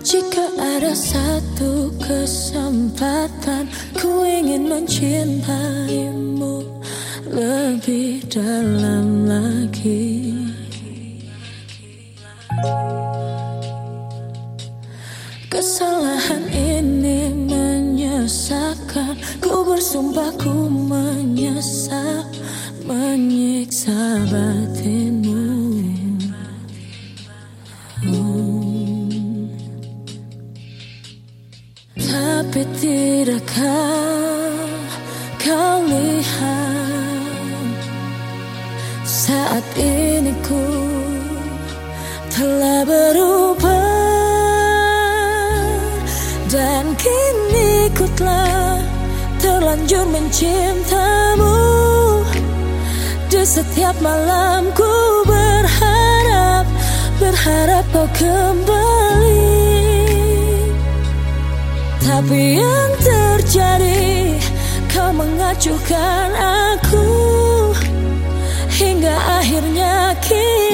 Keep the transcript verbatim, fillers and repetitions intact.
Jika ada satu kesempatan, ku ingin mencintaimu lebih dalam lagi. Kesalahan ini menyesakan, ku bersumpah ku menyesal, menyiksa batinmu. Hmm. Tapi tidakkah kau lihat, saat ini ku telah berubah, dan kini ku telah terlanjur mencintamu. Di setiap malam ku berharap, berharap kau kembali. Tapi yang terjadi, kau mengacuhkan aku, hingga akhirnya kini